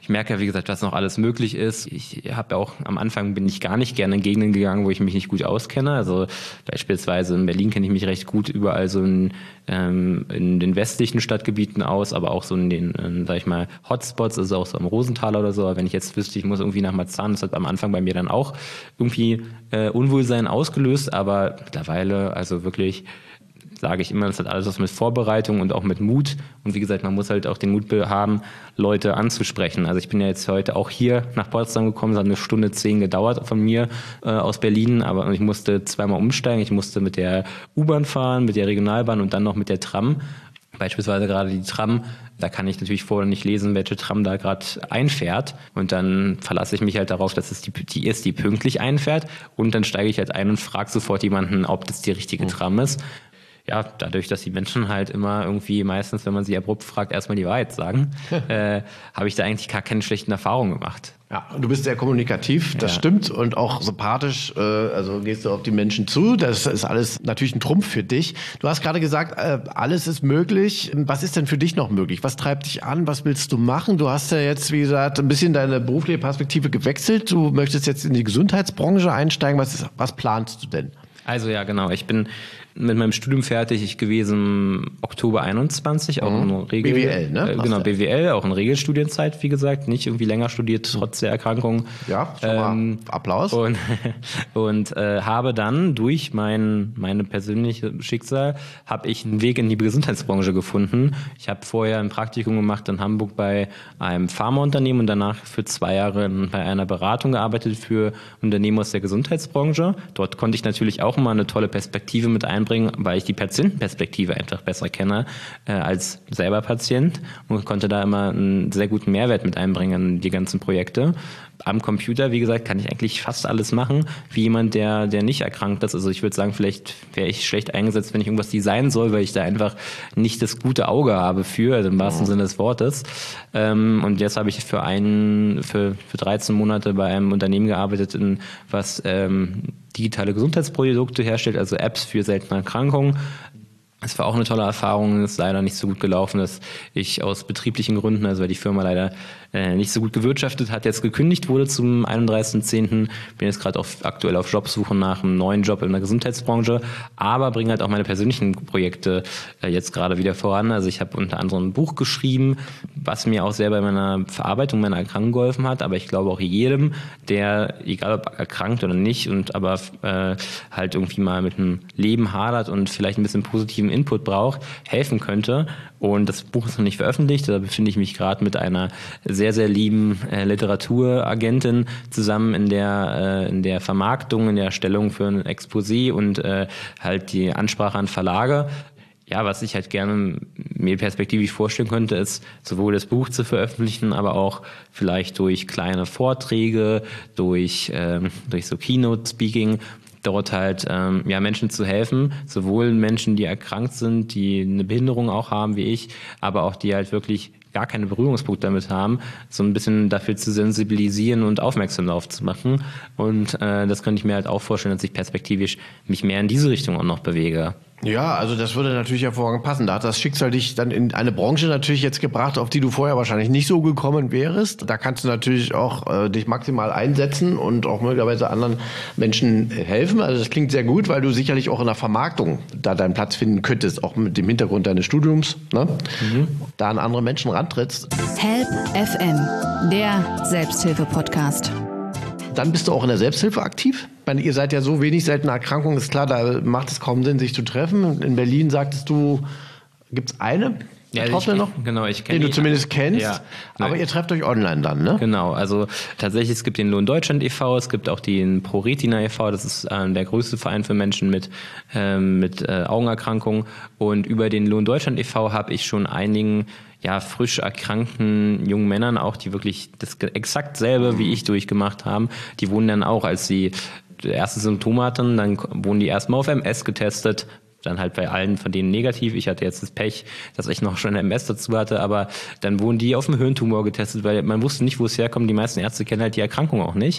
S1: Ich merke ja, wie gesagt, was noch alles möglich ist. Ich habe ja auch, am Anfang bin ich gar nicht gerne in Gegenden gegangen, wo ich mich nicht gut auskenne. Also beispielsweise in Berlin kenne ich mich recht gut überall so in, ähm, in den westlichen Stadtgebieten aus, aber auch so in den, ähm, sag ich mal, Hotspots, also auch so am Rosental oder so. Aber wenn ich jetzt wüsste, ich muss irgendwie nach Marzahn, das hat am Anfang bei mir dann auch irgendwie äh, Unwohlsein ausgelöst, aber mittlerweile, also wirklich, sage ich immer, das hat alles was mit Vorbereitung und auch mit Mut. Und wie gesagt, man muss halt auch den Mut haben, Leute anzusprechen. Also ich bin ja jetzt heute auch hier nach Potsdam gekommen, es hat eine Stunde zehn gedauert von mir äh, aus Berlin, aber ich musste zweimal umsteigen. Ich musste mit der U-Bahn fahren, mit der Regionalbahn und dann noch mit der Tram. Beispielsweise gerade die Tram, da kann ich natürlich vorher nicht lesen, welche Tram da gerade einfährt. Und dann verlasse ich mich halt darauf, dass es die, die ist, die pünktlich einfährt. Und dann steige ich halt ein und frage sofort jemanden, ob das die richtige Tram ist. Ja, dadurch, dass die Menschen halt immer irgendwie meistens, wenn man sie abrupt fragt, erstmal die Wahrheit sagen, äh, habe ich da eigentlich gar keine schlechten Erfahrungen gemacht.
S2: Ja, du bist sehr kommunikativ, das ja. stimmt, und auch sympathisch, äh, also gehst du auf die Menschen zu, das ist alles natürlich ein Trumpf für dich. Du hast gerade gesagt, äh, alles ist möglich. Was ist denn für dich noch möglich? Was treibt dich an? Was willst du machen? Du hast ja jetzt, wie gesagt, ein bisschen deine berufliche Perspektive gewechselt. Du möchtest jetzt in die Gesundheitsbranche einsteigen. Was, ist, was planst du denn?
S1: Also ja, genau. Ich bin mit meinem Studium fertig gewesen Oktober einundzwanzig, auch mhm. in Regel,
S2: B W L, ne?
S1: Äh, genau, B W L, auch in Regelstudienzeit, wie gesagt, nicht irgendwie länger studiert, trotz der Erkrankung.
S2: Ja, schon mal ähm, Applaus.
S1: Und, und äh, habe dann durch mein meine persönliche Schicksal, habe ich einen Weg in die Gesundheitsbranche gefunden. Ich habe vorher ein Praktikum gemacht in Hamburg bei einem Pharmaunternehmen und danach für zwei Jahre bei einer Beratung gearbeitet für Unternehmen aus der Gesundheitsbranche. Dort konnte ich natürlich auch mal eine tolle Perspektive mit einbringen, weil ich die Patientenperspektive einfach besser kenne äh, als selber Patient und konnte da immer einen sehr guten Mehrwert mit einbringen in die ganzen Projekte. Am Computer, wie gesagt, kann ich eigentlich fast alles machen, wie jemand, der der nicht erkrankt ist. Also ich würde sagen, vielleicht wäre ich schlecht eingesetzt, wenn ich irgendwas designen soll, weil ich da einfach nicht das gute Auge habe für, also im wahrsten Sinne des Wortes. Ähm, und jetzt habe ich für einen, für, für dreizehn Monate bei einem Unternehmen gearbeitet, in was ähm, digitale Gesundheitsprodukte herstellt, also Apps für seltene Erkrankungen. Es war auch eine tolle Erfahrung, es ist leider nicht so gut gelaufen, dass ich aus betrieblichen Gründen, also weil die Firma leider äh, nicht so gut gewirtschaftet hat, jetzt gekündigt wurde zum einunddreißigsten zehnten Bin jetzt gerade auf, aktuell auf Jobsuche nach einem neuen Job in der Gesundheitsbranche, aber bringe halt auch meine persönlichen Projekte äh, jetzt gerade wieder voran. Also ich habe unter anderem ein Buch geschrieben, was mir auch sehr bei meiner Verarbeitung meiner Erkrankung geholfen hat, aber ich glaube auch jedem, der, egal ob erkrankt oder nicht, und aber äh, halt irgendwie mal mit dem Leben hadert und vielleicht ein bisschen positiven Input braucht, helfen könnte. Und das Buch ist noch nicht veröffentlicht, da befinde ich mich gerade mit einer sehr, sehr lieben äh, Literaturagentin zusammen in der, äh, in der Vermarktung, in der Erstellung für ein Exposé und äh, halt die Ansprache an Verlage. Ja, was ich halt gerne mir perspektivisch vorstellen könnte, ist sowohl das Buch zu veröffentlichen, aber auch vielleicht durch kleine Vorträge, durch, ähm, durch so Keynote-Speaking, dort halt ähm, ja Menschen zu helfen, sowohl Menschen, die erkrankt sind, die eine Behinderung auch haben wie ich, aber auch die halt wirklich gar keine Berührungspunkte damit haben, so ein bisschen dafür zu sensibilisieren und aufmerksam darauf zu machen. Und äh, das könnte ich mir halt auch vorstellen, dass ich perspektivisch mich mehr in diese Richtung auch noch bewege.
S2: Ja, also das würde natürlich hervorragend passen. Da hat das Schicksal dich dann in eine Branche natürlich jetzt gebracht, auf die du vorher wahrscheinlich nicht so gekommen wärst. Da kannst du natürlich auch äh, dich maximal einsetzen und auch möglicherweise anderen Menschen helfen. Also das klingt sehr gut, weil du sicherlich auch in der Vermarktung da deinen Platz finden könntest, auch mit dem Hintergrund deines Studiums, ne? Mhm. Da an andere Menschen rantrittst.
S3: Help F M, der Selbsthilfe-Podcast.
S2: Dann bist du auch in der Selbsthilfe aktiv? Ich meine, ihr seid ja so wenig seltene Erkrankungen, ist klar, da macht es kaum Sinn, sich zu treffen. In Berlin sagtest du, gibt es eine
S1: ja,
S2: Betroffene
S1: ich,
S2: noch?
S1: Genau, ich kenne
S2: den du zumindest kennst,
S1: ja,
S2: aber ihr trefft euch online dann, ne?
S1: Genau, also tatsächlich, es gibt den Lohn Deutschland e V, es gibt auch den ProRetina e V, das ist äh, der größte Verein für Menschen mit, ähm, mit äh, Augenerkrankungen, und über den Lohn Deutschland e V habe ich schon einigen ja, frisch erkrankten jungen Männern auch, die wirklich das exakt selbe wie ich durchgemacht haben, die wurden dann auch, als sie erste Symptome hatten, dann wurden die erstmal auf M S getestet, dann halt bei allen von denen negativ. Ich hatte jetzt das Pech, dass ich noch schon M S dazu hatte, aber dann wurden die auf einen Hirntumor getestet, weil man wusste nicht, wo es herkommt. Die meisten Ärzte kennen halt die Erkrankung auch nicht.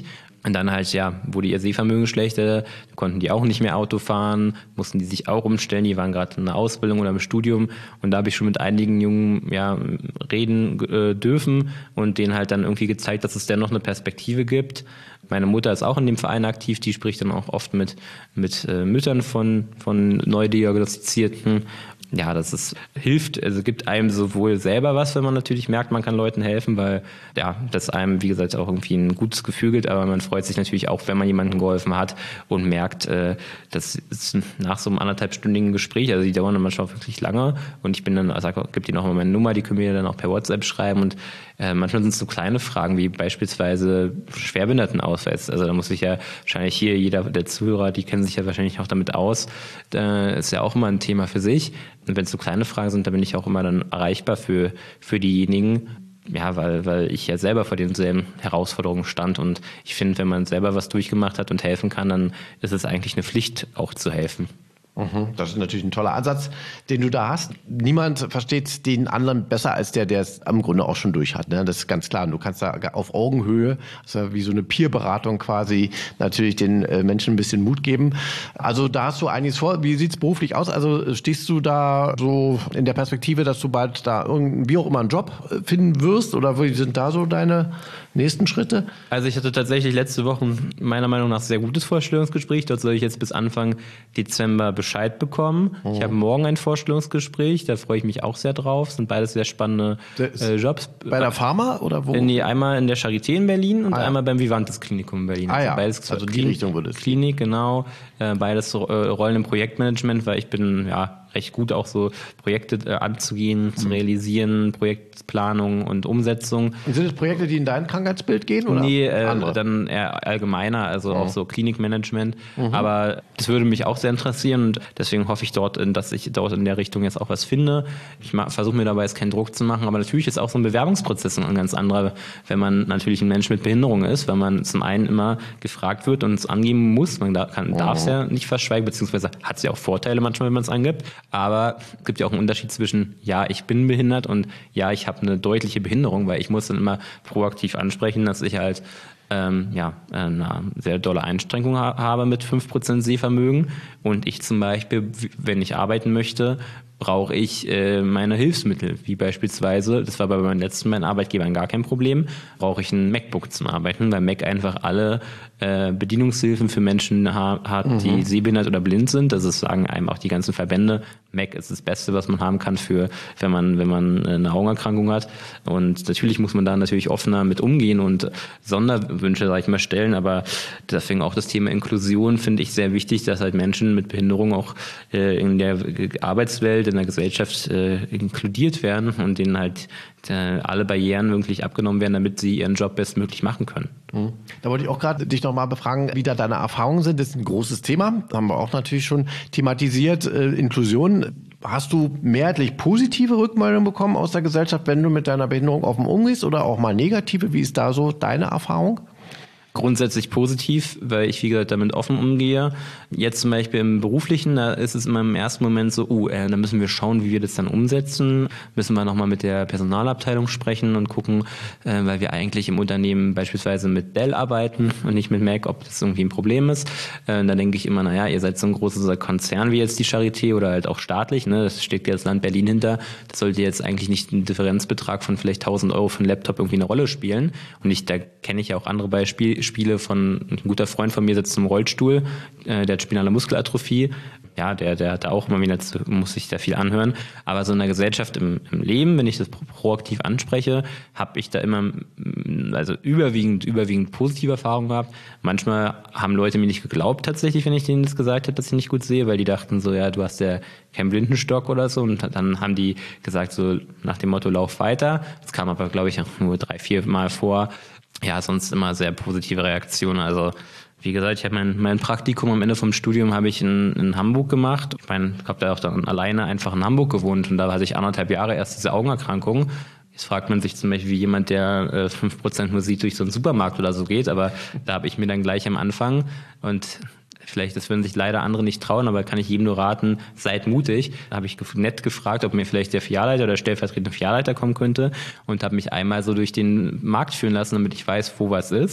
S1: Und dann halt, ja, wurde ihr Sehvermögen schlechter, konnten die auch nicht mehr Auto fahren, mussten die sich auch umstellen, die waren gerade in der Ausbildung oder im Studium und da habe ich schon mit einigen Jungen ja, reden äh, dürfen und denen halt dann irgendwie gezeigt, dass es dennoch eine Perspektive gibt. Meine Mutter ist auch in dem Verein aktiv, die spricht dann auch oft mit, mit äh, Müttern von, von neu diagnostizierten. Ja, das ist, hilft, also gibt einem sowohl selber was, wenn man natürlich merkt, man kann Leuten helfen, weil ja, das einem, wie gesagt, auch irgendwie ein gutes Gefühl gibt, aber man freut sich natürlich auch, wenn man jemandem geholfen hat und merkt, äh, das ist nach so einem anderthalbstündigen Gespräch, also die dauern dann manchmal wirklich lange und ich bin dann, also gebe ihnen auch mal meine Nummer, die können mir dann auch per WhatsApp schreiben und äh, manchmal sind es so kleine Fragen wie beispielsweise Schwerbehindertenausweis, also da muss sich ja wahrscheinlich hier jeder der Zuhörer, die kennen sich ja wahrscheinlich auch damit aus, äh, ist ja auch immer ein Thema für sich. Und wenn es so kleine Fragen sind, dann bin ich auch immer dann erreichbar für, für diejenigen, ja, weil, weil ich ja selber vor denselben Herausforderungen stand und ich finde, wenn man selber was durchgemacht hat und helfen kann, dann ist es eigentlich eine Pflicht, auch zu helfen.
S2: Das ist natürlich ein toller Ansatz, den du da hast. Niemand versteht den anderen besser als der, der es am Grunde auch schon durch hat. Ne? Das ist ganz klar. Und du kannst da auf Augenhöhe, das ist ja wie so eine Peer-Beratung quasi, natürlich den Menschen ein bisschen Mut geben. Also da hast du einiges vor. Wie sieht's beruflich aus? Also stehst du da so in der Perspektive, dass du bald da irgendwie auch immer einen Job finden wirst? Oder wie sind da so deine nächsten Schritte?
S1: Also ich hatte tatsächlich letzte Woche meiner Meinung nach sehr gutes Vorstellungsgespräch. Dort soll ich jetzt bis Anfang Dezember Bescheid bekommen. Oh. Ich habe morgen ein Vorstellungsgespräch, da freue ich mich auch sehr drauf. Das sind beides sehr spannende äh, Jobs.
S2: Bei der Pharma oder wo?
S1: Nee, einmal in der Charité in Berlin und ah, ja. einmal beim Vivantes Klinikum in Berlin.
S2: Ah, ja.
S1: Beides
S2: also die Richtung würde es.
S1: Klinik, genau. Äh, beides äh, Rollen im Projektmanagement, weil ich bin ja recht gut auch so Projekte äh, anzugehen, mhm. zu realisieren, Projektplanung und Umsetzung.
S2: Und sind das Projekte, die in dein Krankheitsbild gehen? Oder
S1: nee, äh, dann eher allgemeiner, also mhm. auch so Klinikmanagement. Mhm. Aber das würde mich auch sehr interessieren und deswegen hoffe ich dort, dass ich dort in der Richtung jetzt auch was finde. Ich versuche mir dabei jetzt keinen Druck zu machen, aber natürlich ist auch so ein Bewerbungsprozess ein ganz anderer, wenn man natürlich ein Mensch mit Behinderung ist, weil man zum einen immer gefragt wird und es angeben muss. Man darf es ja nicht verschweigen, beziehungsweise hat es ja auch Vorteile manchmal, wenn man es angibt. Aber es gibt ja auch einen Unterschied zwischen, ja, ich bin behindert und ja, ich habe eine deutliche Behinderung, weil ich muss dann immer proaktiv ansprechen, dass ich halt ähm, ja, eine sehr dolle Einschränkung ha- habe mit fünf Prozent Sehvermögen und ich zum Beispiel, wenn ich arbeiten möchte, brauche ich äh, meine Hilfsmittel, wie beispielsweise, das war bei meinen letzten beiden Arbeitgebern gar kein Problem, brauche ich ein MacBook zum Arbeiten, weil Mac einfach alle äh, Bedienungshilfen für Menschen ha- hat, mhm. die sehbehindert oder blind sind. Das ist, sagen einem auch die ganzen Verbände. Mac ist das Beste, was man haben kann, für, wenn man, wenn man eine Augenerkrankung hat. Und natürlich muss man da natürlich offener mit umgehen und Sonderwünsche, sag ich mal, stellen. Aber deswegen auch das Thema Inklusion finde ich sehr wichtig, dass halt Menschen mit Behinderung auch äh, in der Arbeitswelt, in der Gesellschaft äh, inkludiert werden und denen halt äh, alle Barrieren wirklich abgenommen werden, damit sie ihren Job bestmöglich machen können.
S2: Mhm. Da wollte ich auch gerade dich nochmal befragen, wie da deine Erfahrungen sind. Das ist ein großes Thema, haben wir auch natürlich schon thematisiert. Äh, Inklusion. Hast du mehrheitlich positive Rückmeldungen bekommen aus der Gesellschaft, wenn du mit deiner Behinderung offen umgehst oder auch mal negative? Wie ist da so deine Erfahrung?
S1: Grundsätzlich positiv, weil ich, wie gesagt, damit offen umgehe. Jetzt zum Beispiel im Beruflichen, da ist es immer im ersten Moment so, uh, äh, da müssen wir schauen, wie wir das dann umsetzen. Müssen wir nochmal mit der Personalabteilung sprechen und gucken, äh, weil wir eigentlich im Unternehmen beispielsweise mit Dell arbeiten und nicht mit Mac, ob das irgendwie ein Problem ist. Äh, da denke ich immer, naja, ihr seid so ein großer Konzern wie jetzt die Charité oder halt auch staatlich, ne? Das steckt ja das Land Berlin hinter. Das sollte jetzt eigentlich nicht ein Differenzbetrag von vielleicht tausend Euro für einen Laptop irgendwie eine Rolle spielen. Und ich, da kenne ich ja auch andere Beispiele, Spiele von, ein guter Freund von mir sitzt im Rollstuhl, äh, der hat spinale Muskelatrophie, ja, der, der hat auch immer wieder, zu, muss sich da viel anhören, aber so in der Gesellschaft im, im Leben, wenn ich das pro- proaktiv anspreche, habe ich da immer, also überwiegend, überwiegend positive Erfahrungen gehabt. Manchmal haben Leute mir nicht geglaubt tatsächlich, wenn ich denen das gesagt habe, dass ich nicht gut sehe, weil die dachten so, ja, du hast ja keinen Blindenstock oder so und dann haben die gesagt so nach dem Motto, lauf weiter. Das kam aber, glaube ich, auch nur drei, vier Mal vor. Ja, sonst immer sehr positive Reaktionen. Also wie gesagt, ich habe mein, mein Praktikum am Ende vom Studium habe ich in, in Hamburg gemacht. Ich meine, ich habe da auch dann alleine einfach in Hamburg gewohnt und da hatte ich anderthalb Jahre erst diese Augenerkrankung. Jetzt fragt man sich zum Beispiel, wie jemand, der äh, fünf Prozent nur sieht, durch so einen Supermarkt oder so geht. Aber da habe ich mir dann gleich am Anfang und vielleicht, das würden sich leider andere nicht trauen, aber kann ich jedem nur raten, seid mutig. Da habe ich nett gefragt, ob mir vielleicht der Filialleiter oder stellvertretende Filialleiter kommen könnte und habe mich einmal so durch den Markt führen lassen, damit ich weiß, wo was ist.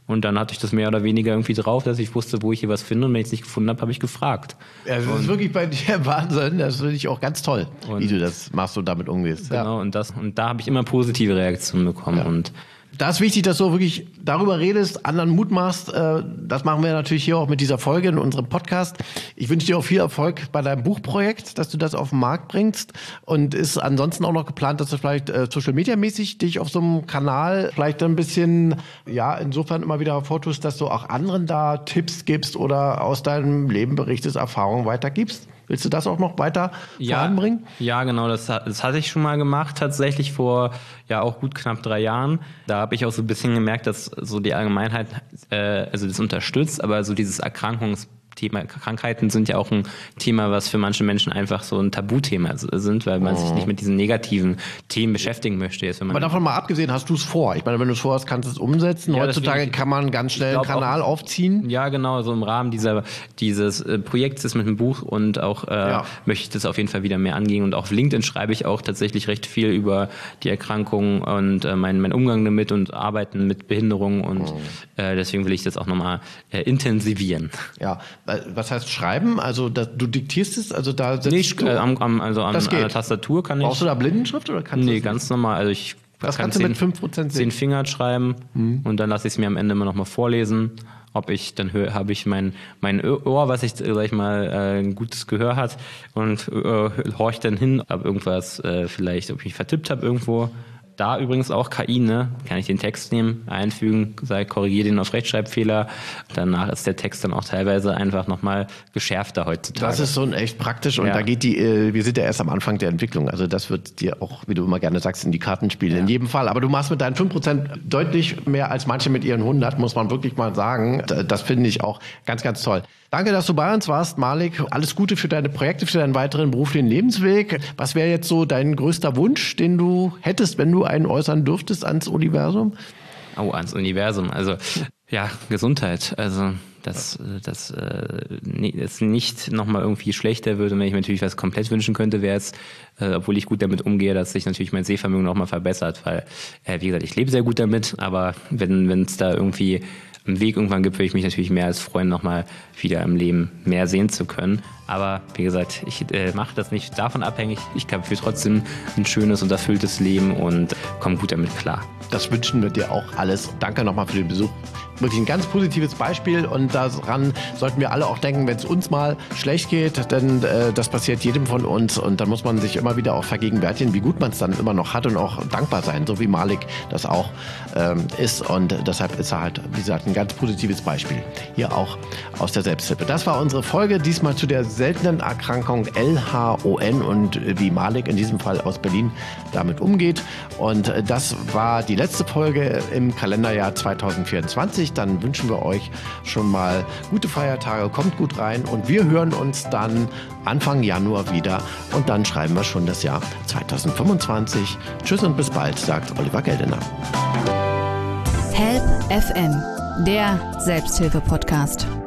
S1: Und dann hatte ich das mehr oder weniger irgendwie drauf, dass ich wusste, wo ich hier was finde. Und wenn ich es nicht gefunden habe, habe ich gefragt.
S2: Ja, das
S1: und,
S2: ist wirklich bei dir Wahnsinn. Das finde ich auch ganz toll,
S1: und,
S2: wie du das machst und damit umgehst.
S1: Genau,
S2: ja.
S1: und, das, und da habe ich immer positive Reaktionen bekommen.
S2: Ja.
S1: Und
S2: da ist wichtig, dass du wirklich darüber redest, anderen Mut machst. Das machen wir natürlich hier auch mit dieser Folge in unserem Podcast. Ich wünsche dir auch viel Erfolg bei deinem Buchprojekt, dass du das auf den Markt bringst. Und ist ansonsten auch noch geplant, dass du vielleicht Social-Media-mäßig dich auf so einem Kanal vielleicht ein bisschen, ja, insofern immer wieder hervortust, dass du auch anderen da Tipps gibst oder aus deinem Leben berichtest, Erfahrungen weitergibst. Willst du das auch noch weiter
S1: ja,
S2: voranbringen?
S1: Ja, genau. Das, das hatte ich schon mal gemacht, tatsächlich vor ja auch gut knapp drei Jahren. Da habe ich auch so ein bisschen gemerkt, dass so die Allgemeinheit äh, also das unterstützt, aber so dieses Erkrankungs Thema Krankheiten sind ja auch ein Thema, was für manche Menschen einfach so ein Tabuthema sind, weil man oh. sich nicht mit diesen negativen Themen beschäftigen möchte. Jetzt, wenn man
S2: Aber davon mal abgesehen, hast du es vor? Ich meine, wenn du es vorhast, kannst du es umsetzen. Ja, Heutzutage deswegen, kann man ganz schnell einen Kanal auch aufziehen.
S1: Ja, genau, so im Rahmen dieser, dieses äh, Projekts mit dem Buch und auch äh, ja. möchte ich das auf jeden Fall wieder mehr angehen. Und auf LinkedIn schreibe ich auch tatsächlich recht viel über die Erkrankung und äh, meinen mein Umgang damit und Arbeiten mit Behinderungen und oh. äh, deswegen will ich das auch nochmal äh, intensivieren.
S2: Ja. Was heißt schreiben? Also da, du diktierst es? Also da
S1: nee, ich, äh, am, am, also an, an der Tastatur kann ich...
S2: Brauchst du da Blindenschrift oder kannst
S1: nee,
S2: du das
S1: ganz
S2: nicht?
S1: normal. Also ich
S2: das
S1: kann
S2: kannst
S1: zehn,
S2: du mit fünf Prozent sehen.
S1: zehn Finger schreiben mhm. und dann lasse ich es mir am Ende immer noch mal vorlesen. Ob ich, dann höre, habe ich mein, mein Ohr, was ich, sag ich mal, äh, ein gutes Gehör hat und äh, horch dann hin, ob irgendwas äh, vielleicht, ob ich mich vertippt habe irgendwo. Da übrigens auch K I, ne? Kann ich den Text nehmen, einfügen, sage, korrigiere den auf Rechtschreibfehler. Danach ist der Text dann auch teilweise einfach nochmal geschärfter heutzutage.
S2: Das ist so ein echt praktisch und
S1: ja.
S2: da geht die, äh, wir sind ja erst am Anfang der Entwicklung. Also das wird dir auch, wie du immer gerne sagst, in die Karten spielen, ja. in jedem Fall. Aber du machst mit deinen fünf Prozent deutlich mehr als manche mit ihren hundert, muss man wirklich mal sagen. Das finde ich auch ganz, ganz toll. Danke, dass du bei uns warst, Malik. Alles Gute für deine Projekte, für deinen weiteren beruflichen Lebensweg. Was wäre jetzt so dein größter Wunsch, den du hättest, wenn du einen äußern dürftest ans Universum?
S1: Oh, ans Universum. Also, ja, Gesundheit. Also, dass das äh, nicht nochmal irgendwie schlechter würde. Wenn ich mir natürlich was komplett wünschen könnte, wäre es, äh, obwohl ich gut damit umgehe, dass sich natürlich mein Sehvermögen nochmal verbessert. Weil, äh, wie gesagt, ich lebe sehr gut damit, aber wenn wenn es da irgendwie einen Weg irgendwann gibt, würde ich mich natürlich mehr als freuen, nochmal wieder im Leben mehr sehen zu können. Aber wie gesagt, ich äh, mache das nicht davon abhängig. Ich habe trotzdem ein schönes und erfülltes Leben und komme gut damit klar.
S2: Das wünschen wir dir auch alles. Danke nochmal für den Besuch. Wirklich ein ganz positives Beispiel und daran sollten wir alle auch denken, wenn es uns mal schlecht geht, denn äh, das passiert jedem von uns und dann muss man sich immer wieder auch vergegenwärtigen, wie gut man es dann immer noch hat und auch dankbar sein, so wie Malik das auch ähm, ist und deshalb ist er halt, wie gesagt, ein ganz positives Beispiel. Hier auch aus der Selbsthilfe. Das war unsere Folge, diesmal zu der seltenen Erkrankung L H O N und wie Malik in diesem Fall aus Berlin damit umgeht und das war die letzte Folge im Kalenderjahr zwanzig vierundzwanzig. Dann wünschen wir euch schon mal gute Feiertage, kommt gut rein und wir hören uns dann Anfang Januar wieder und dann schreiben wir schon das Jahr zwanzig fünfundzwanzig. Tschüss und bis bald, sagt Oliver Geldener.
S3: Help F M, der Selbsthilfe-Podcast.